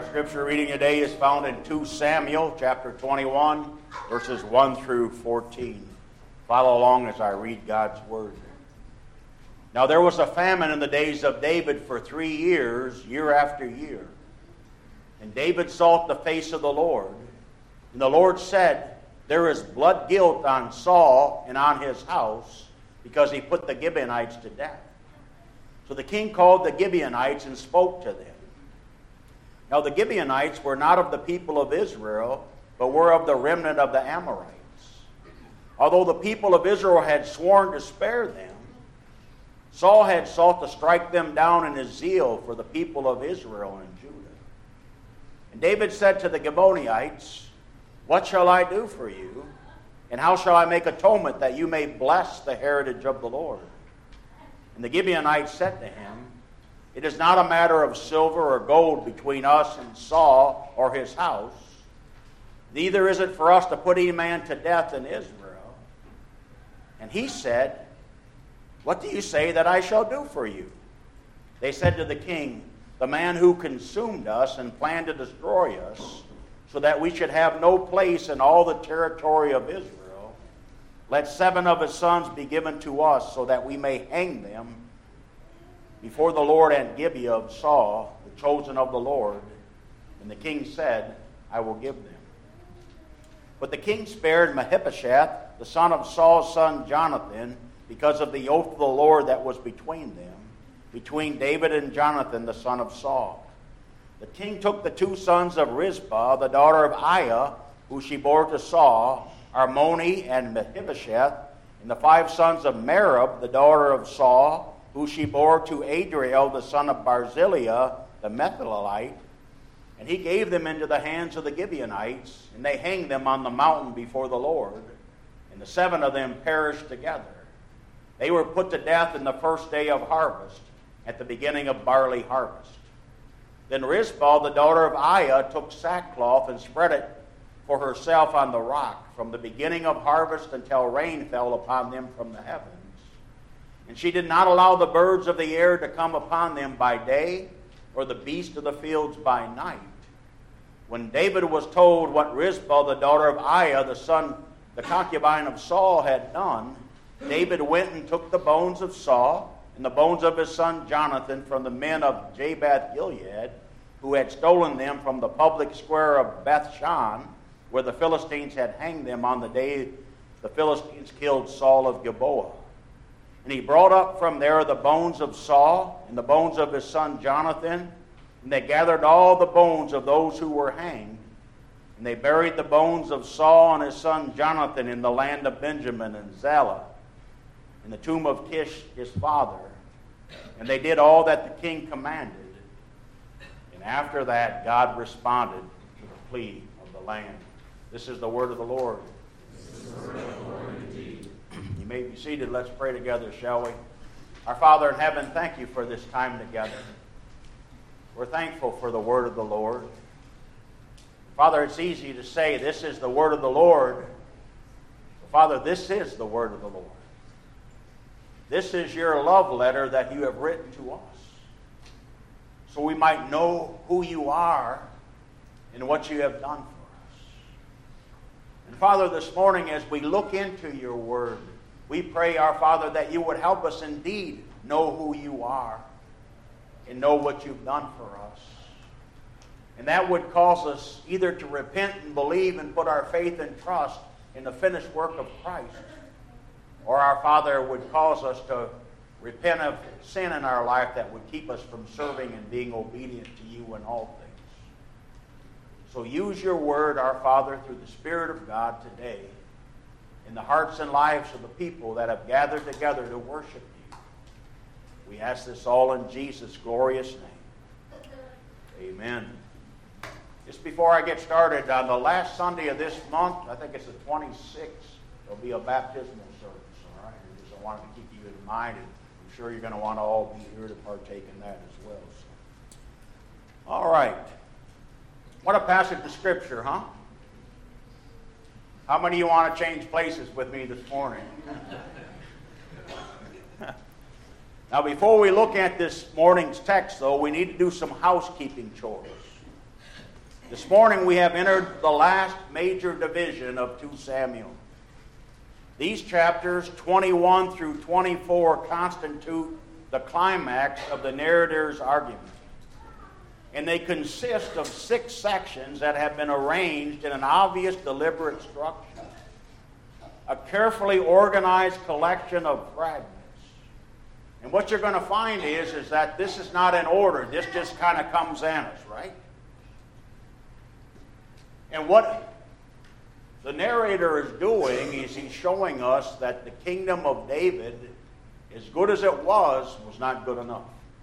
Scripture reading today is found in 2 Samuel chapter 21, verses 1 through 14. Follow along as I read God's Word. Now there was a famine in the days of David for 3 years, year after year. And David sought the face of the Lord. And the Lord said, "There is blood guilt on Saul and on his house, because he put the Gibeonites to death." So the king called the Gibeonites and spoke to them. Now the Gibeonites were not of the people of Israel, but were of the remnant of the Amorites. Although the people of Israel had sworn to spare them, Saul had sought to strike them down in his zeal for the people of Israel and Judah. And David said to the Gibeonites, "What shall I do for you? And how shall I make atonement that you may bless the heritage of the Lord?" And the Gibeonites said to him, "It is not a matter of silver or gold between us and Saul or his house. Neither is it for us to put any man to death in Israel." And he said, "What do you say that I shall do for you?" They said to the king, "The man who consumed us and planned to destroy us, so that we should have no place in all the territory of Israel, let 7 of his sons be given to us, so that we may hang them before the Lord at Gibeah of Saul, the chosen of the Lord." And the king said, "I will give them." But the king spared Mephibosheth, the son of Saul's son Jonathan, because of the oath of the Lord that was between them, between David and Jonathan, the son of Saul. The king took the 2 sons of Rizpah, the daughter of Aiah, who she bore to Saul, Armoni and Mephibosheth, and the 5 sons of Merab, the daughter of Saul, who she bore to Adriel, the son of Barzillai, the Metholite, and he gave them into the hands of the Gibeonites, and they hanged them on the mountain before the Lord, and the 7 of them perished together. They were put to death in the first day of harvest, at the beginning of barley harvest. Then Rizpah, the daughter of Aiah, took sackcloth and spread it for herself on the rock, from the beginning of harvest until rain fell upon them from the heavens. And she did not allow the birds of the air to come upon them by day, or the beasts of the fields by night. When David was told what Rizpah, the daughter of Aiah, the concubine of Saul, had done, David went and took the bones of Saul and the bones of his son Jonathan from the men of Jabesh Gilead, who had stolen them from the public square of Bethshan, where the Philistines had hanged them on the day the Philistines killed Saul of Gilboa. And he brought up from there the bones of Saul and the bones of his son Jonathan, and they gathered all the bones of those who were hanged, and they buried the bones of Saul and his son Jonathan in the land of Benjamin and Zelah, in the tomb of Kish his father. And they did all that the king commanded. And after that, God responded to the plea of the land. This is the word of the Lord. This is the word of the Lord indeed. You may be seated. Let's pray together, shall we? Our Father in heaven, thank you for this time together. We're thankful for the word of the Lord. Father, it's easy to say, "This is the word of the Lord." Father, this is the word of the Lord. This is your love letter that you have written to us, so we might know who you are and what you have done for us. And Father, this morning as we look into your word, we pray, our Father, that you would help us indeed know who you are and know what you've done for us. And that would cause us either to repent and believe and put our faith and trust in the finished work of Christ, or our Father would cause us to repent of sin in our life that would keep us from serving and being obedient to you in all things. So use your word, our Father, through the Spirit of God today in the hearts and lives of the people that have gathered together to worship you. We ask this all in Jesus' glorious name. Amen. Just before I get started, on the last Sunday of this month, I think it's the 26th, there'll be a baptismal service. I wanted to keep you in mind, and I'm sure you're going to want to all be here to partake in that as well. So. All right. What a passage of Scripture, huh? How many of you want to change places with me this morning? Now, before we look at this morning's text, though, we need to do some housekeeping chores. This morning we have entered the last major division of 2 Samuel. These chapters, 21 through 24, constitute the climax of the narrator's argument. And they consist of 6 sections that have been arranged in an obvious, deliberate structure. A carefully organized collection of fragments. And what you're going to find is that this is not in order. This just kind of comes at us, right? And what the narrator is doing is he's showing us that the kingdom of David, as good as it was not good enough.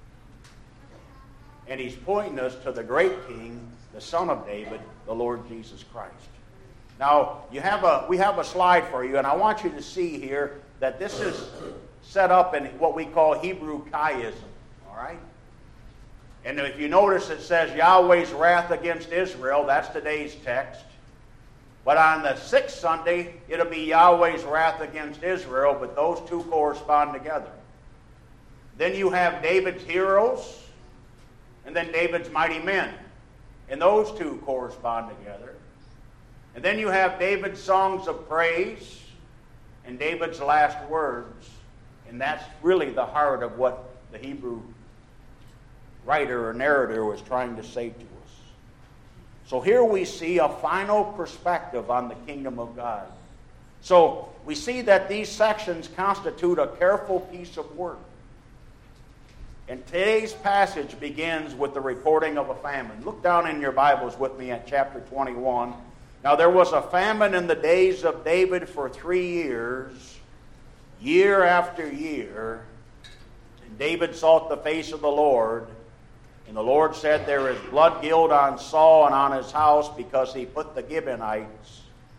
And he's pointing us to the great king, the son of David, the Lord Jesus Christ. Now, we have a slide for you, and I want you to see here that this is set up in what we call Hebrew chiasm, all right? And if you notice, it says Yahweh's wrath against Israel. That's today's text. But on the 6th Sunday, it'll be Yahweh's wrath against Israel, but those two correspond together. Then you have David's heroes, and then David's mighty men. And those two correspond together. And then you have David's songs of praise and David's last words. And that's really the heart of what the Hebrew writer or narrator was trying to say to us. So here we see a final perspective on the kingdom of God. So we see that these sections constitute a careful piece of work. And today's passage begins with the reporting of a famine. Look down in your Bibles with me at chapter 21. Now there was a famine in the days of David for 3 years, year after year. And David sought the face of the Lord. And the Lord said, there is blood guilt on Saul and on his house because he put the Gibeonites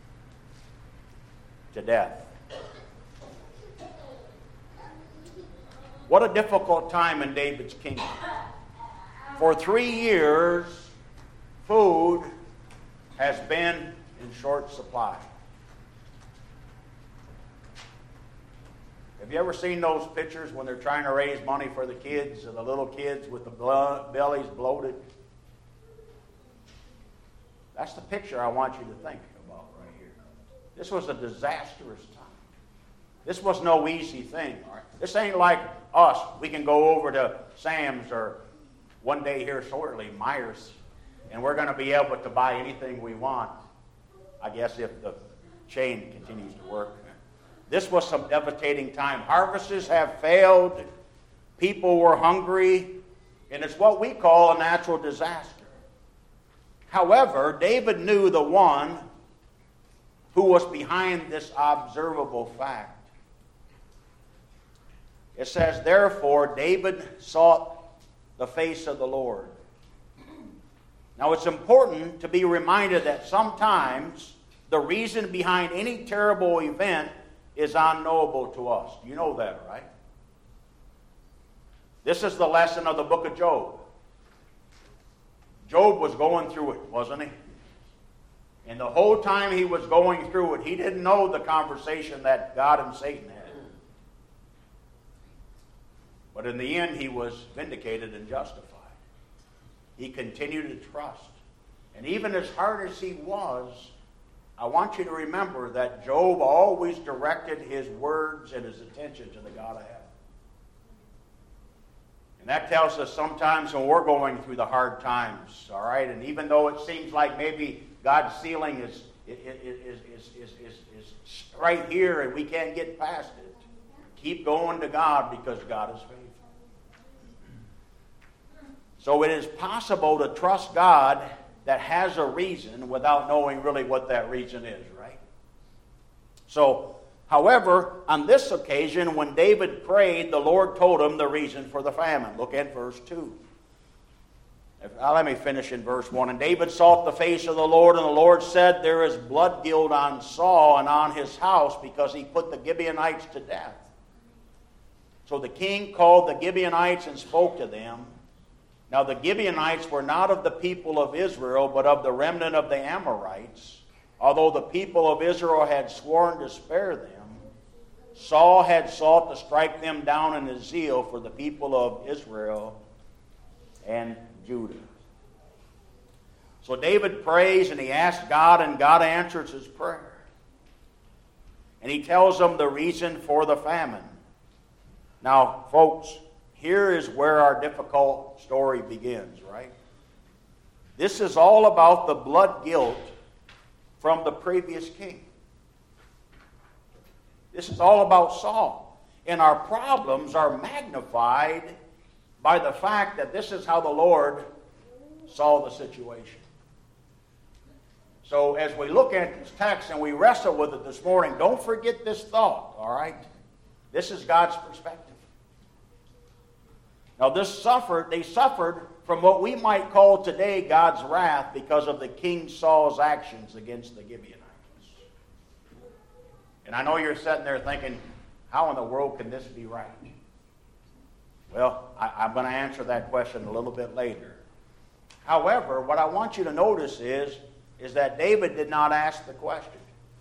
to death. What a difficult time in David's kingdom. For 3 years, food has been in short supply. Have you ever seen those pictures when they're trying to raise money for the kids, and the little kids with the bellies bloated? That's the picture I want you to think about right here. This was a disastrous time. This was no easy thing. Right? This ain't like us. We can go over to Sam's or one day here shortly, Myers, and we're going to be able to buy anything we want, I guess, if the chain continues to work. This was some devastating time. Harvests have failed. People were hungry. And it's what we call a natural disaster. However, David knew the one who was behind this observable fact. It says, therefore, David sought the face of the Lord. Now, it's important to be reminded that sometimes the reason behind any terrible event is unknowable to us. You know that, right? This is the lesson of the book of Job. Job was going through it, wasn't he? And the whole time he was going through it, he didn't know the conversation that God and Satan had. But in the end, he was vindicated and justified. He continued to trust. And even as hard as he was, I want you to remember that Job always directed his words and his attention to the God of heaven. And that tells us sometimes when we're going through the hard times, all right? And even though it seems like maybe God's ceiling is right here and we can't get past it, keep going to God because God is faithful. So it is possible to trust God that has a reason without knowing really what that reason is, right? So, however, on this occasion, when David prayed, the Lord told him the reason for the famine. Look at verse 2. Let me finish in verse 1. And David sought the face of the Lord, and the Lord said, there is blood guilt on Saul and on his house because he put the Gibeonites to death. So the king called the Gibeonites and spoke to them. Now the Gibeonites were not of the people of Israel, but of the remnant of the Amorites. Although the people of Israel had sworn to spare them, Saul had sought to strike them down in his zeal for the people of Israel and Judah. So David prays and he asks God, and God answers his prayer. And he tells them the reason for the famine. Now, folks, here is where our difficult story begins, right? This is all about the blood guilt from the previous king. This is all about Saul. And our problems are magnified by the fact that this is how the Lord saw the situation. So as we look at this text and we wrestle with it this morning, don't forget this thought, all right? This is God's perspective. Now they suffered from what we might call today God's wrath because of the King Saul's actions against the Gibeonites. And I know you're sitting there thinking, how in the world can this be right? Well, I'm going to answer that question a little bit later. However, what I want you to notice is that David did not ask the question.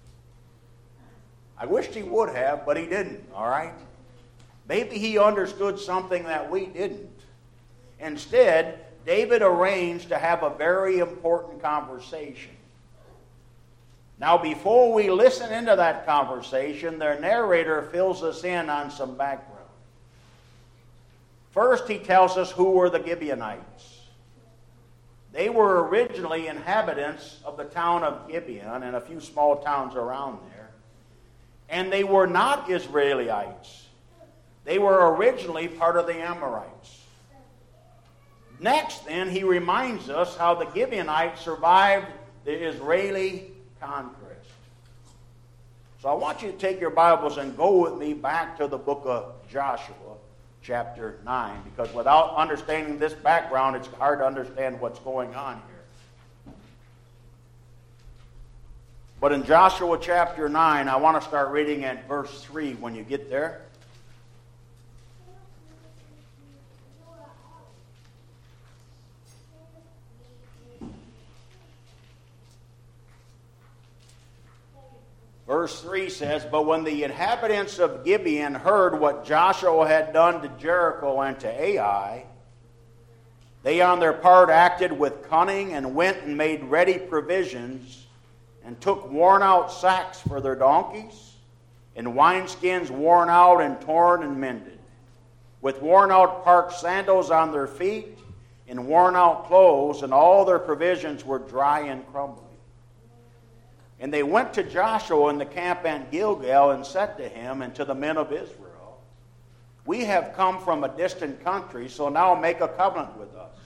I wished he would have, but he didn't, all right? Maybe he understood something that we didn't. Instead, David arranged to have a very important conversation. Now, before we listen into that conversation, the narrator fills us in on some background. First, he tells us who were the Gibeonites. They were originally inhabitants of the town of Gibeon and a few small towns around there. And they were not Israelites. They were originally part of the Amorites. Next, then, he reminds us how the Gibeonites survived the Israeli conquest. So I want you to take your Bibles and go with me back to the book of Joshua, chapter 9, because without understanding this background, it's hard to understand what's going on here. But in Joshua chapter 9, I want to start reading at verse 3 when you get there. Verse 3 says, "But when the inhabitants of Gibeon heard what Joshua had done to Jericho and to Ai, they on their part acted with cunning and went and made ready provisions and took worn-out sacks for their donkeys and wineskins worn out and torn and mended, with worn-out parched sandals on their feet and worn-out clothes, and all their provisions were dry and crumbly. And they went to Joshua in the camp at Gilgal and said to him and to the men of Israel, 'We have come from a distant country, so now make a covenant with us.'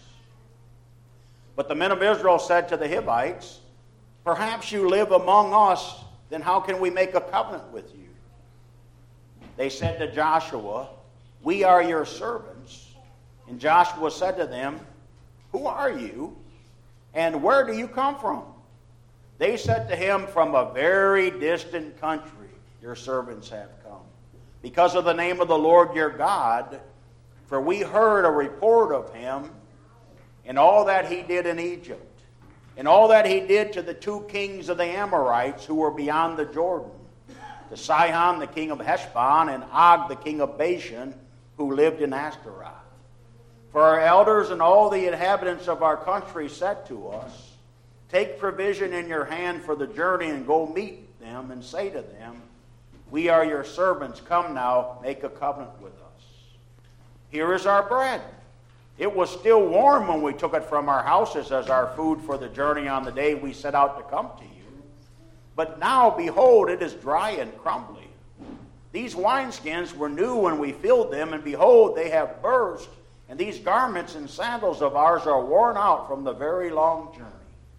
But the men of Israel said to the Hivites, 'Perhaps you live among us, then how can we make a covenant with you?' They said to Joshua, 'We are your servants.' And Joshua said to them, 'Who are you, and where do you come from?' They said to him, 'From a very distant country your servants have come, because of the name of the Lord your God, for we heard a report of him and all that he did in Egypt, and all that he did to the two kings of the Amorites who were beyond the Jordan, to Sihon the king of Heshbon and Og the king of Bashan, who lived in Ashtaroth. For our elders and all the inhabitants of our country said to us, Take provision in your hand for the journey and go meet them and say to them, We are your servants. Come now, make a covenant with us. Here is our bread. It was still warm when we took it from our houses as our food for the journey on the day we set out to come to you. But now, behold, it is dry and crumbly. These wineskins were new when we filled them, and behold, they have burst, and these garments and sandals of ours are worn out from the very long journey.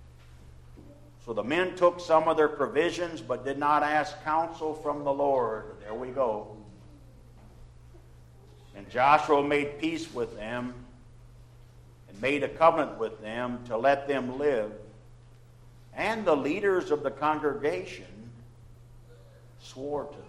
So the men took some of their provisions, but did not ask counsel from the Lord. There we go. And Joshua made peace with them and made a covenant with them to let them live. And the leaders of the congregation swore to them.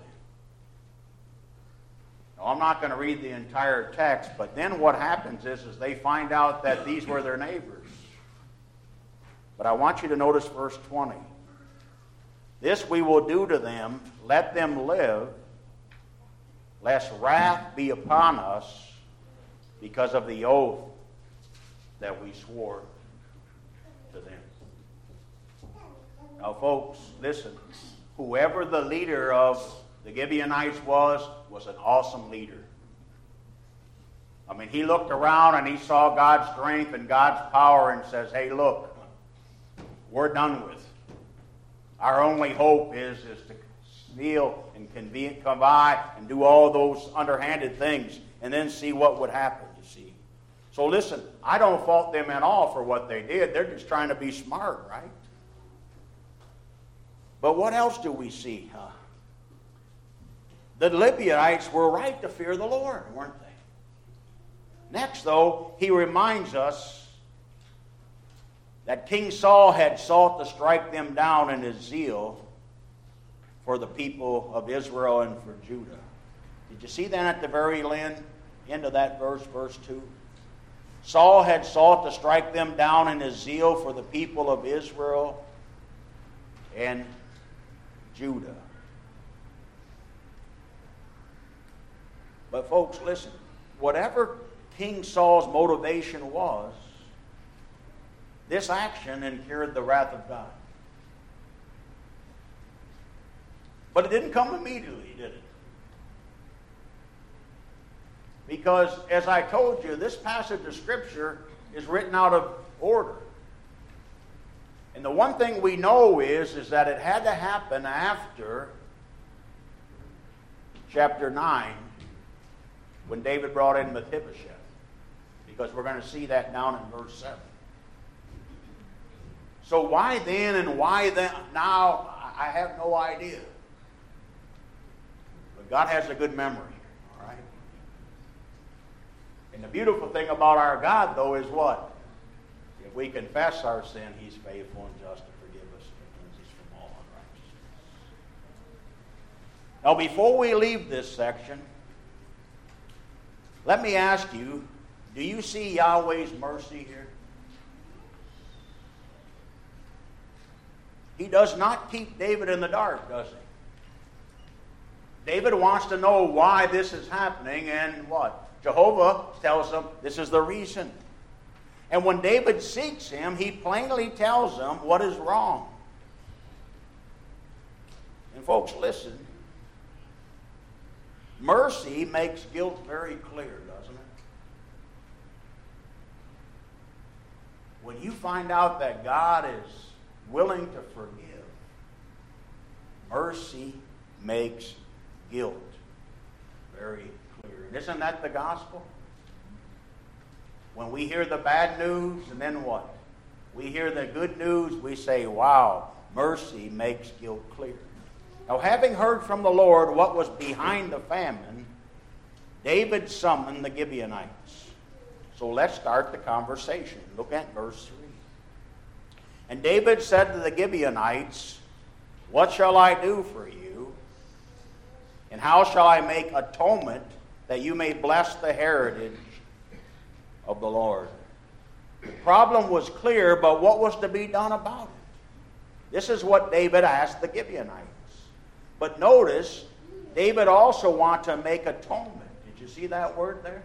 Now, I'm not going to read the entire text, but then what happens is they find out that these were their neighbors. But I want you to notice verse 20. This we will do to them, let them live, lest wrath be upon us because of the oath that we swore to them. Now, folks, listen. Whoever the leader of the Gibeonites was an awesome leader. I mean, he looked around and he saw God's strength and God's power and says, hey, look, we're done with. Our only hope is to steal and come by and do all those underhanded things and then see what would happen, you see. So listen, I don't fault them at all for what they did. They're just trying to be smart, right? But what else do we see? The Gibeonites were right to fear the Lord, weren't they? Next, though, he reminds us that King Saul had sought to strike them down in his zeal for the people of Israel and for Judah. Did you see that at the very end of that verse, verse 2? Saul had sought to strike them down in his zeal for the people of Israel and Judah. But folks, listen, whatever King Saul's motivation was, this action incurred the wrath of God. But it didn't come immediately, did it? Because, as I told you, this passage of Scripture is written out of order. And the one thing we know is that it had to happen after chapter 9, when David brought in Mephibosheth. Because we're going to see that down in verse 7. So why then and why then now, I have no idea. But God has a good memory, all right? And the beautiful thing about our God, though, is what? If we confess our sin, He's faithful and just to forgive us and cleanse us from all unrighteousness. Now, before we leave this section, let me ask you, do you see Yahweh's mercy here? He does not keep David in the dark, does he? David wants to know why this is happening, and what? Jehovah tells him this is the reason. And when David seeks him, he plainly tells him what is wrong. And folks, listen. Mercy makes guilt very clear, doesn't it? When you find out that God is willing to forgive, mercy makes guilt very clear. And isn't that the gospel? When we hear the bad news, and then what? We hear the good news, we say, wow, mercy makes guilt clear. Now, having heard from the Lord what was behind the famine, David summoned the Gibeonites. So let's start the conversation. Look at verse 3. And David said to the Gibeonites, what shall I do for you? And how shall I make atonement that you may bless the heritage of the Lord? The problem was clear, but what was to be done about it? This is what David asked the Gibeonites. But notice, David also wanted to make atonement. Did you see that word there?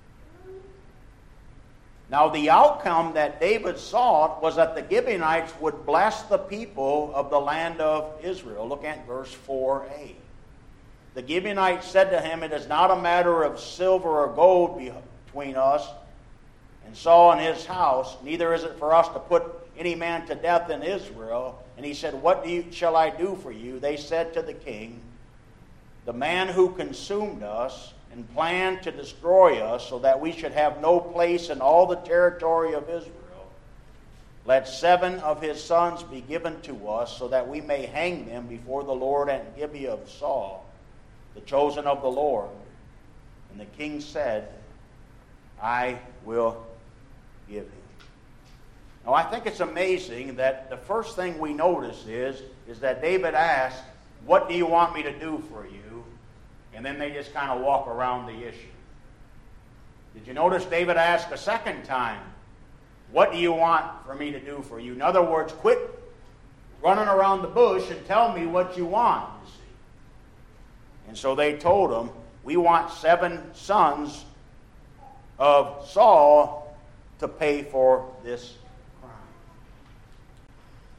Now, the outcome that David sought was that the Gibeonites would bless the people of the land of Israel. Look at verse 4a. The Gibeonites said to him, it is not a matter of silver or gold between us and Saul and his house, neither is it for us to put any man to death in Israel. And he said, what shall I do for you? They said to the king, the man who consumed us and planned to destroy us so that we should have no place in all the territory of Israel, let 7 of his sons be given to us so that we may hang them before the Lord at Gibeah of Saul, the chosen of the Lord. And the king said, I will give him. Now, I think it's amazing that the first thing we notice is that David asked, what do you want me to do for you? And then they just kind of walk around the issue. Did you notice David asked a second time, what do you want for me to do for you? In other words, quit running around the bush and tell me what you want, you see. And so they told him, we want 7 sons of Saul to pay for this crime.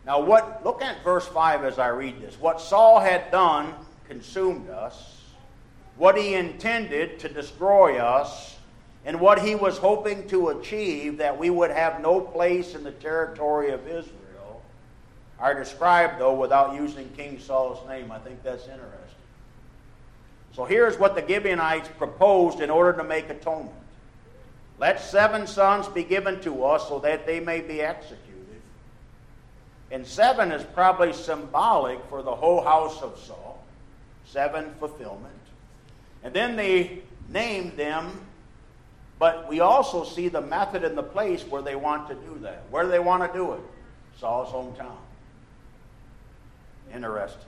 Now, look at verse 5 as I read this. What Saul had done consumed us, what he intended to destroy us, and what he was hoping to achieve, that we would have no place in the territory of Israel, are described, though, without using King Saul's name. I think that's interesting. So here's what the Gibeonites proposed in order to make atonement. Let 7 sons be given to us so that they may be executed. And 7 is probably symbolic for the whole house of Saul. 7 fulfillment. And then they named them, but we also see the method and the place where they want to do that. Where do they want to do it? Saul's hometown. Interesting.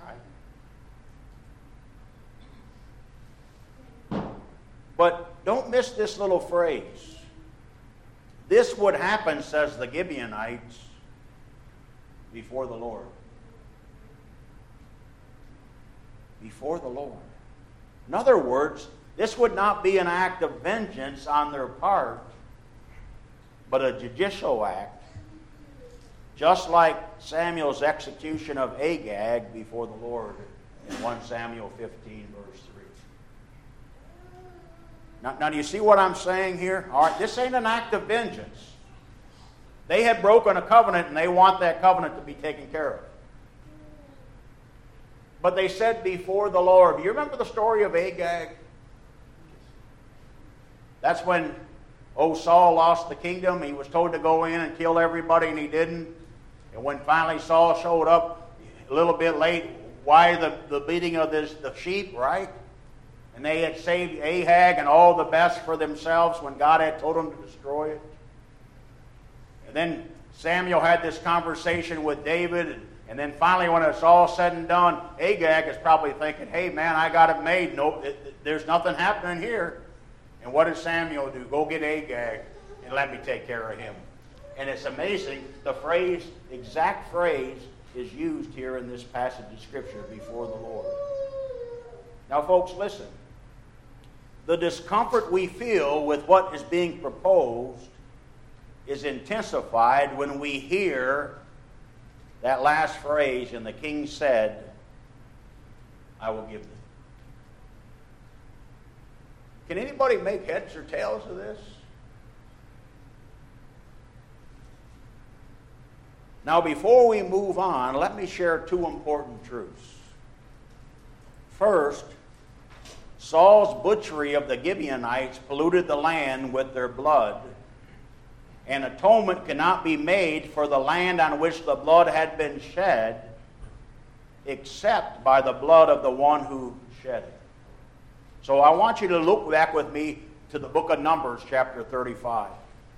All right. But don't miss this little phrase. This would happen, says the Gibeonites, before the Lord. Before the Lord. In other words, this would not be an act of vengeance on their part, but a judicial act, just like Samuel's execution of Agag before the Lord in 1 Samuel 15, verse 3. Now, do you see what I'm saying here? All right, this ain't an act of vengeance. They had broken a covenant, and they want that covenant to be taken care of. But they said before the Lord. Do you remember the story of Agag? That's when Saul lost the kingdom. He was told to go in and kill everybody, and he didn't. And when finally Saul showed up a little bit late, why the beating of the sheep, right? And they had saved Ahab and all the best for themselves when God had told them to destroy it. And then Samuel had this conversation with David, and then finally when it's all said and done, Agag is probably thinking, hey man, I got it made. No, there's nothing happening here. And what does Samuel do? Go get Agag and let me take care of him. And it's amazing, the exact phrase is used here in this passage of Scripture, before the Lord. Now folks, listen. The discomfort we feel with what is being proposed is intensified when we hear that last phrase, and the king said, I will give them. Can anybody make heads or tails of this? Now, before we move on, let me share 2 important truths. First, Saul's butchery of the Gibeonites polluted the land with their blood, and atonement cannot be made for the land on which the blood had been shed except by the blood of the one who shed it. So I want you to look back with me to the book of Numbers, chapter 35.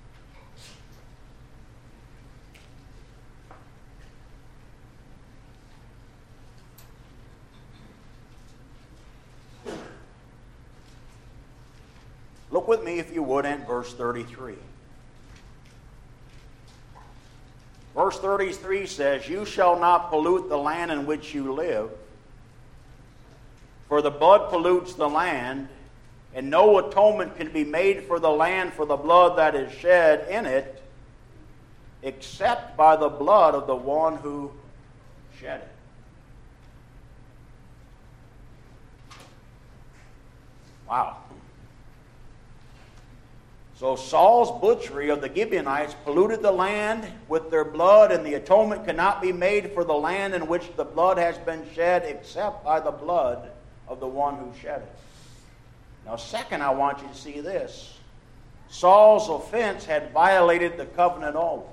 Look with me, if you would, at verse 33. Verse 33 says, you shall not pollute the land in which you live, for the blood pollutes the land, and no atonement can be made for the land for the blood that is shed in it, except by the blood of the one who shed it. Wow. So Saul's butchery of the Gibeonites polluted the land with their blood, and the atonement cannot be made for the land in which the blood has been shed except by the blood of the one who shed it. Now, second, I want you to see this. Saul's offense had violated the covenant oath.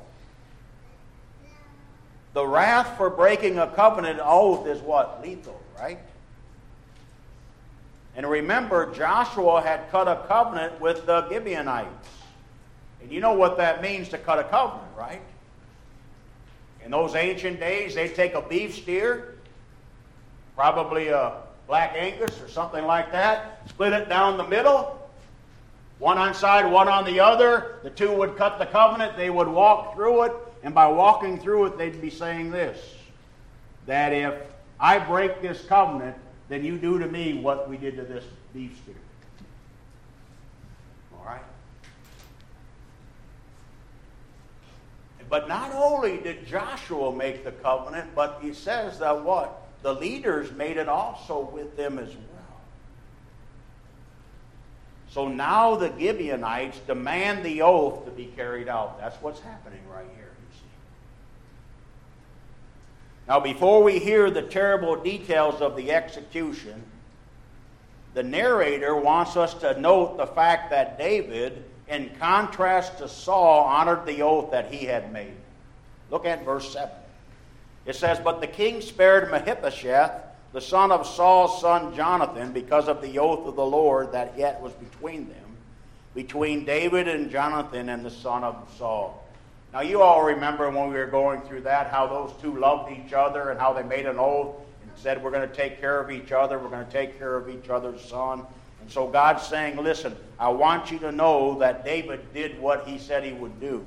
The wrath for breaking a covenant oath is what? Lethal, right? And remember, Joshua had cut a covenant with the Gibeonites. And you know what that means, to cut a covenant, right? In those ancient days, they'd take a beef steer, probably a Black Angus or something like that, split it down the middle, one on side, one on the other. The two would cut the covenant. They would walk through it, and by walking through it, they'd be saying this, that if I break this covenant, then you do to me what we did to this beef steer. All right? But not only did Joshua make the covenant, but he says that what? The leaders made it also with them as well. So now the Gibeonites demand the oath to be carried out. That's what's happening right here, you see. Now, before we hear the terrible details of the execution, the narrator wants us to note the fact that David, in contrast to Saul, honored the oath that he had made. Look at verse 7. It says, "But the king spared Mephibosheth, the son of Saul's son Jonathan, because of the oath of the Lord that yet was between them, between David and Jonathan and the son of Saul." Now you all remember when we were going through that, how those two loved each other and how they made an oath and said, we're going to take care of each other, we're going to take care of each other's son. And so God's saying, listen, I want you to know that David did what he said he would do.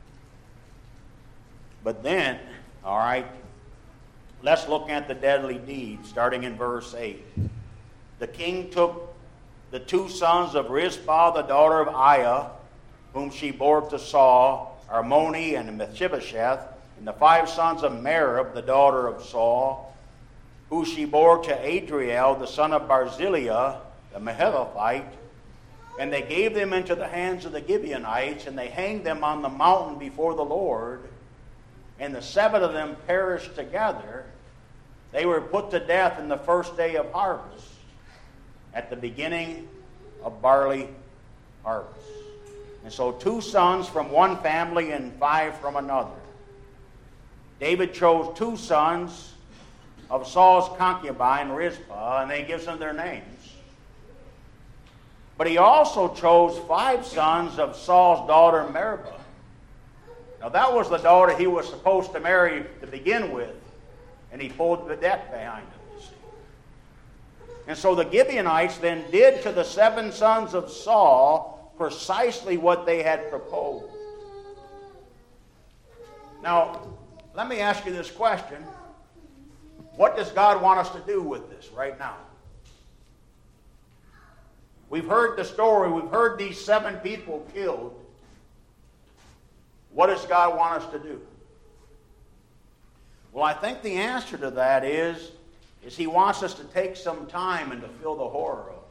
But then, all right, let's look at the deadly deed, starting in verse 8. The king took the two sons of Rizpah, the daughter of Aiah, whom she bore to Saul, Armoni and Mephibosheth, and the 5 sons of Merab, the daughter of Saul, who she bore to Adriel, the son of Barzillai, the Meholathite, and they gave them into the hands of the Gibeonites, and they hanged them on the mountain before the Lord, and the 7 of them perished together. They were put to death in the first day of harvest, at the beginning of barley harvest. And so 2 sons from one family and 5 from another. David chose 2 sons of Saul's concubine, Rizpah, and he gives them their names. But he also chose 5 sons of Saul's daughter, Merab. Now that was the daughter he was supposed to marry to begin with, and he pulled the debt behind him, you see. And so the Gibeonites then did to the 7 sons of Saul precisely what they had proposed. Now, let me ask you this question. What does God want us to do with this right now? We've heard the story. We've heard these 7 people killed. What does God want us to do? Well, I think the answer to that is He wants us to take some time and to feel the horror of it.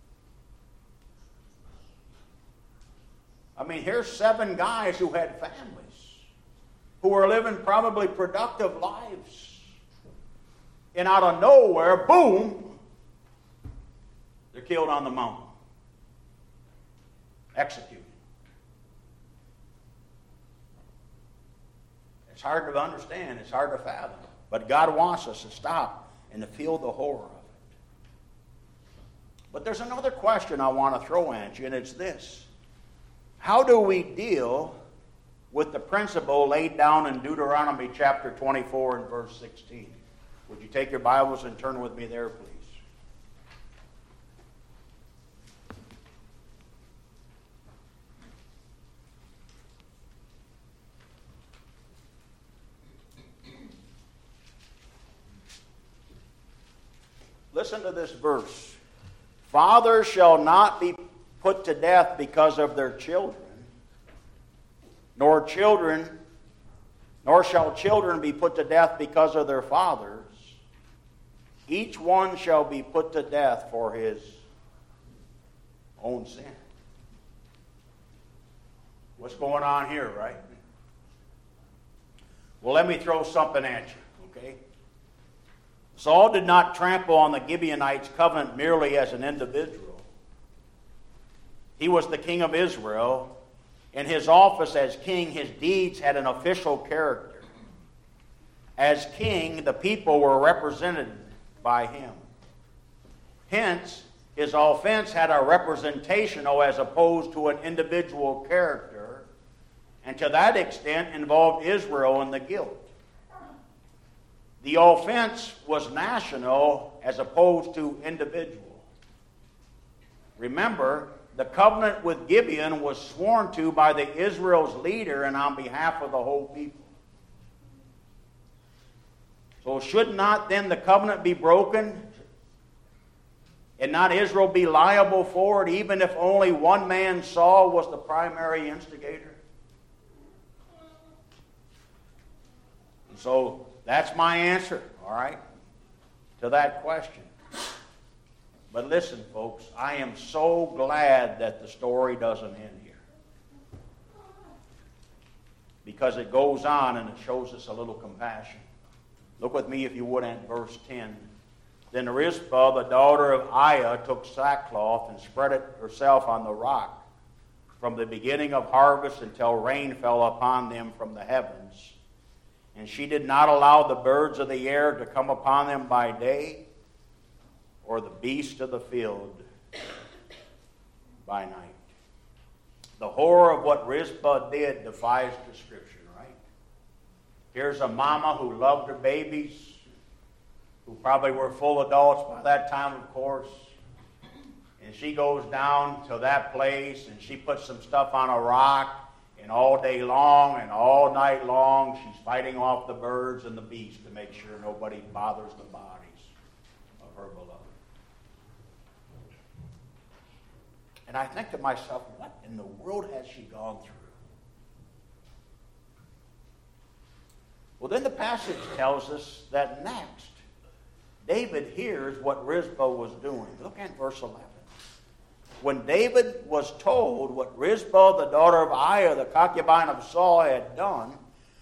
I mean, here's 7 guys who had families, who were living probably productive lives. And out of nowhere, boom, they're killed on the mountain. Executed. It's hard to understand. It's hard to fathom. But God wants us to stop and to feel the horror of it. But there's another question I want to throw at you, and it's this. How do we deal with the principle laid down in Deuteronomy chapter 24 and verse 16? Would you take your Bibles and turn with me there, please? Listen to this verse. Fathers shall not be put to death because of their children, nor shall children be put to death because of their fathers. Each one shall be put to death for his own sin. What's going on here, right? Well, let me throw something at you, okay? Saul did not trample on the Gibeonites' covenant merely as an individual. He was the king of Israel. In his office as king, his deeds had an official character. As king, the people were represented by him. Hence, his offense had a representational as opposed to an individual character, and to that extent involved Israel in the guilt. The offense was national as opposed to individual. Remember, the covenant with Gibeon was sworn to by the Israel's leader and on behalf of the whole people. So should not then the covenant be broken and not Israel be liable for it, even if only one man, Saul, was the primary instigator? So that's my answer, all right, to that question. But listen, folks, I am so glad that the story doesn't end here. Because it goes on and it shows us a little compassion. Look with me, if you would, at verse 10. Then Rizpah, the daughter of Aiah, took sackcloth and spread it herself on the rock from the beginning of harvest until rain fell upon them from the heavens. And she did not allow the birds of the air to come upon them by day, or the beasts of the field by night. The horror of what Rizpah did defies description, right? Here's a mama who loved her babies, who probably were full adults by that time, of course. And she goes down to that place and she puts some stuff on a rock, and all day long and all night long she's fighting off the birds and the beasts to make sure nobody bothers the bodies of her beloved. And I think to myself, what in the world has she gone through? Well, then the passage tells us that next, David hears what Rizpah was doing. Look at verse 11. When David was told what Rizpah, the daughter of Aiah, the concubine of Saul, had done,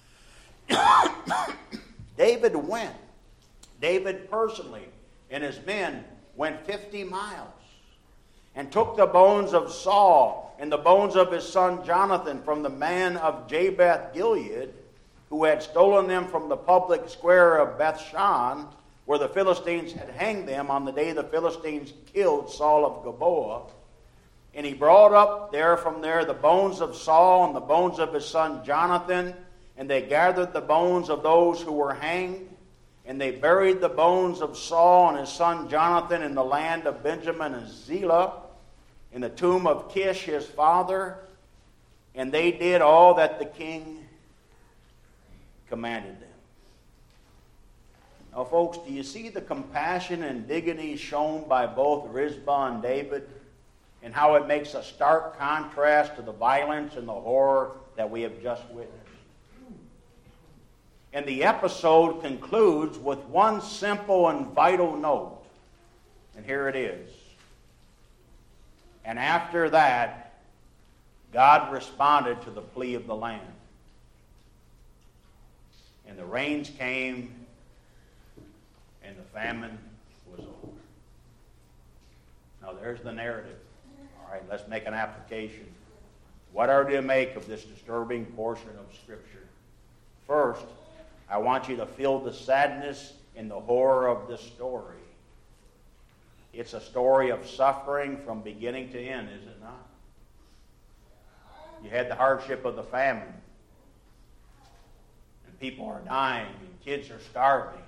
David went. David personally and his men went 50 miles and took the bones of Saul and the bones of his son Jonathan from the man of Jabesh Gilead, who had stolen them from the public square of Bethshan, where the Philistines had hanged them on the day the Philistines killed Saul of Gilboa. And he brought up from there the bones of Saul and the bones of his son Jonathan, and they gathered the bones of those who were hanged, and they buried the bones of Saul and his son Jonathan in the land of Benjamin and Zelah, in the tomb of Kish his father, and they did all that the king commanded them. Now, folks, do you see the compassion and dignity shown by both Rizpah and David, and how it makes a stark contrast to the violence and the horror that we have just witnessed? And the episode concludes with one simple and vital note. And here it is. And after that, God responded to the plea of the land. And the rains came, and the famine was over. Now there's the narrative. All right, let's make an application. What are we to make of this disturbing portion of Scripture? First, I want you to feel the sadness and the horror of this story. It's a story of suffering from beginning to end, is it not? You had the hardship of the famine. And people are dying, and kids are starving.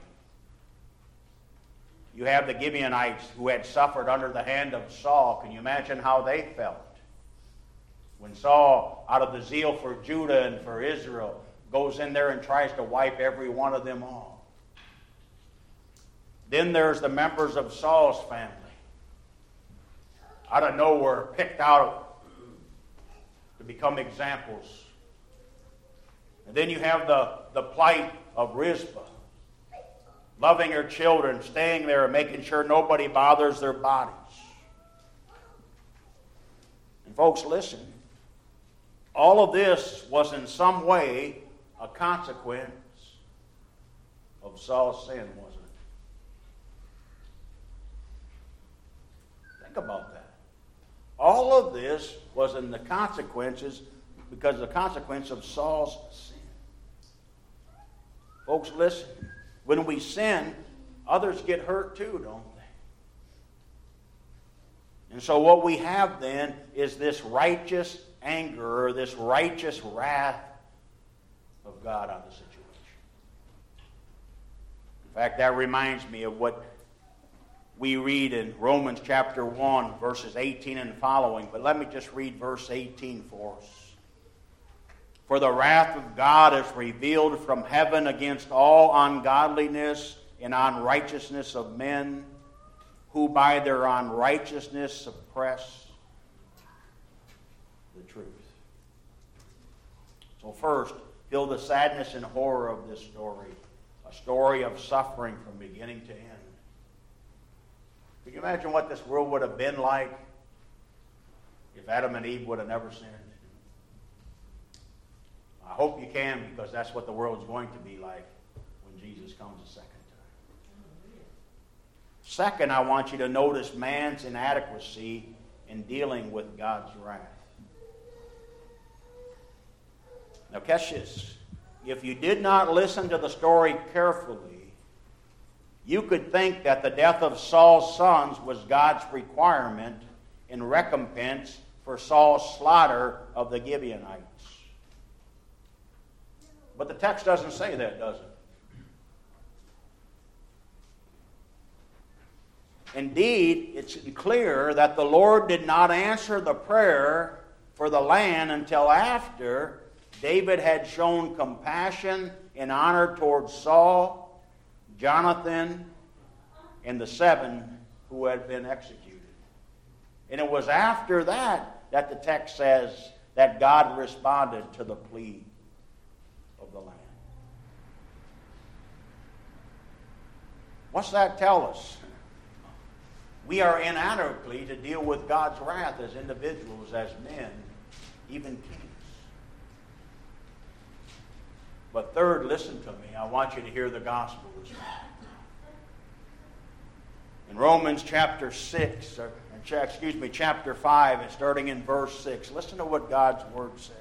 You have the Gibeonites who had suffered under the hand of Saul. Can you imagine how they felt? When Saul, out of the zeal for Judah and for Israel, goes in there and tries to wipe every one of them off. Then there's the members of Saul's family. Out of nowhere, picked out to become examples. And then you have the plight of Rizpah, loving her children, staying there and making sure nobody bothers their bodies. And folks, listen. All of this was in some way a consequence of Saul's sin, wasn't it? Think about that. All of this was in the consequences because of the consequence of Saul's sin. Folks, listen. When we sin, others get hurt too, don't they? And so what we have then is this righteous anger, or this righteous wrath of God on the situation. In fact, that reminds me of what we read in Romans chapter 1, verses 18 and following. But let me just read verse 18 for us. For the wrath of God is revealed from heaven against all ungodliness and unrighteousness of men, who by their unrighteousness suppress the truth. So first, feel the sadness and horror of this story. A story of suffering from beginning to end. Can you imagine what this world would have been like if Adam and Eve would have never sinned? I hope you can, because that's what the world's going to be like when Jesus comes a second time. Second, I want you to notice man's inadequacy in dealing with God's wrath. Now catch this. If you did not listen to the story carefully, you could think that the death of Saul's sons was God's requirement in recompense for Saul's slaughter of the Gibeonites. But the text doesn't say that, does it? Indeed, it's clear that the Lord did not answer the prayer for the land until after David had shown compassion and honor towards Saul, Jonathan, and the 7 who had been executed. And it was after that that the text says that God responded to the plea of the land. What's that tell us? We are inadequately to deal with God's wrath as individuals, as men, even kings. But third, listen to me. I want you to hear the gospel this morning. In Romans chapter 5, and starting in verse 6, listen to what God's word says.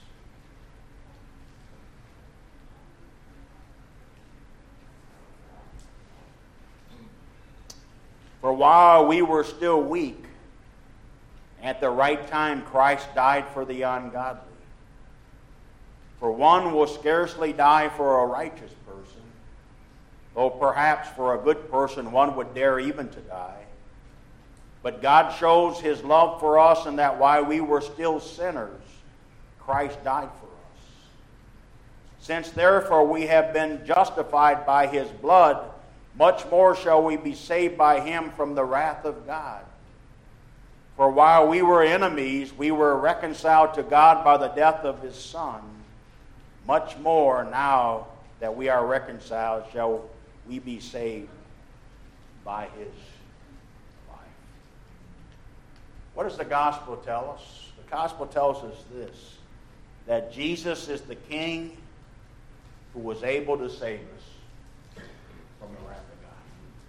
For while we were still weak, at the right time Christ died for the ungodly. For one will scarcely die for a righteous person, though perhaps for a good person one would dare even to die. But God shows his love for us in that while we were still sinners, Christ died for us. Since therefore we have been justified by his blood, much more shall we be saved by him from the wrath of God. For while we were enemies, we were reconciled to God by the death of his Son. Much more now that we are reconciled shall we be saved by his life. What does the gospel tell us? The gospel tells us this, that Jesus is the King who was able to save us from the wrath of God.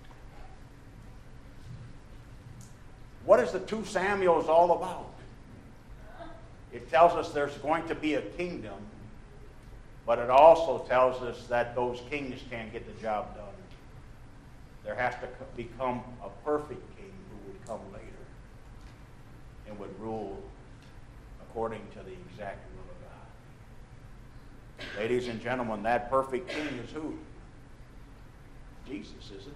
What is the 2 Samuels all about? It tells us there's going to be a kingdom, but it also tells us that those kings can't get the job done. There has to become a perfect king who would come later and would rule according to the exact will of God. Ladies and gentlemen, that perfect king is who? Jesus, is it?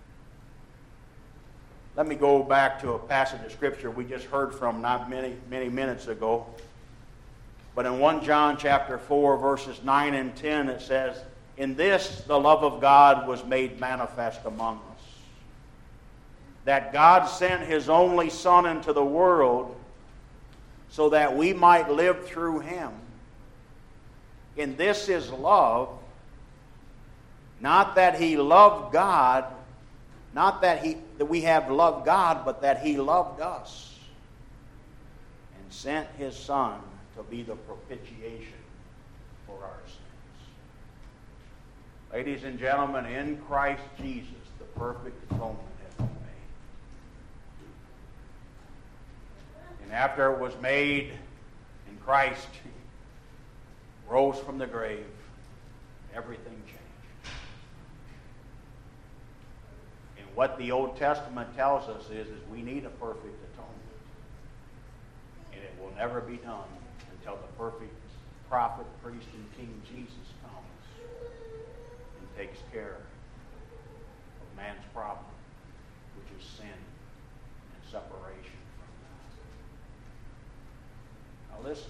Let me go back to a passage of Scripture we just heard from not many minutes ago. But in 1 John chapter 4, verses 9 and 10, it says, "In this the love of God was made manifest among us, that God sent his only Son into the world so that we might live through him. In this is love, not that he loved God, not that we have loved God, but that he loved us and sent his Son to be the propitiation for our sins." Ladies and gentlemen, in Christ Jesus, the perfect atonement has been made. And after it was made, and Christ rose from the grave, everything changed. And what the Old Testament tells us is we need a perfect atonement. And it will never be done until the perfect prophet, priest, and king Jesus comes and takes care of man's problem, which is sin and separation from God. Now listen.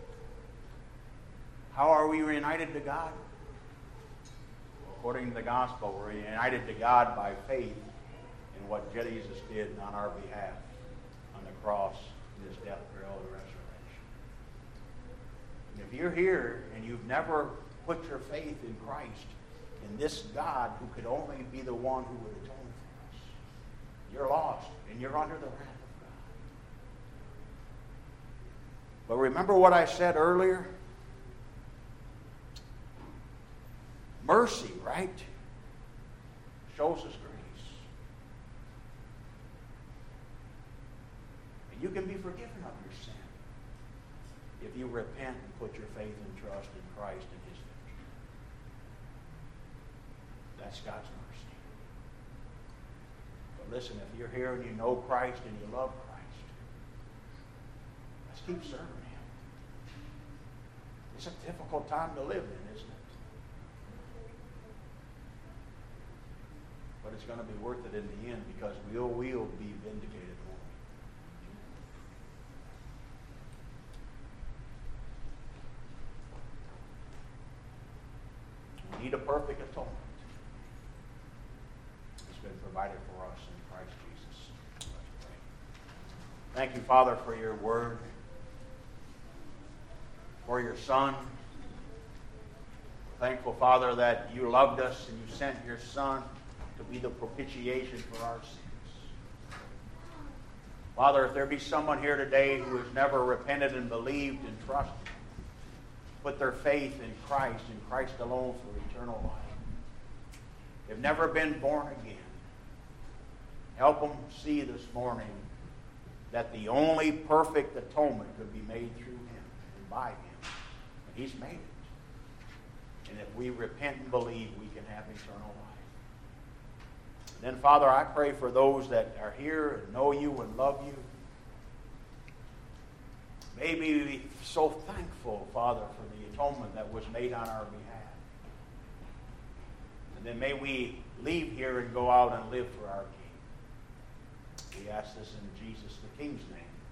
How are we reunited to God? According to the gospel, we're united to God by faith in what Jesus did on our behalf on the cross, in his death, burial, and resurrection. And if you're here and you've never put your faith in Christ, in this God who could only be the one who would atone for us. You're lost, and you're under the wrath of God. But remember what I said earlier? Mercy, right, shows us grace. And you can be forgiven of your sin if you repent and put your faith and trust in Christ and His finished work. That's God's mercy. But listen, if you're here and you know Christ and you love Christ, let's keep serving Him. It's a difficult time to live in, isn't it? But it's going to be worth it in the end, because we will be vindicated, won't we? We need a perfect atonement. It's been provided for us in Christ Jesus. Let's pray. Thank you, Father, for your word, for your Son. We're thankful, Father, that you loved us and you sent your Son to be the propitiation for our sins. Father, if there be someone here today who has never repented and believed and trusted, put their faith in Christ alone for eternal life, they've never been born again, help them see this morning that the only perfect atonement could be made through Him and by Him. And He's made it. And if we repent and believe, we can have eternal life. And then, Father, I pray for those that are here and know you and love you. May we be so thankful, Father, for the atonement that was made on our behalf. And then may we leave here and go out and live for our King. We ask this in Jesus the King's name.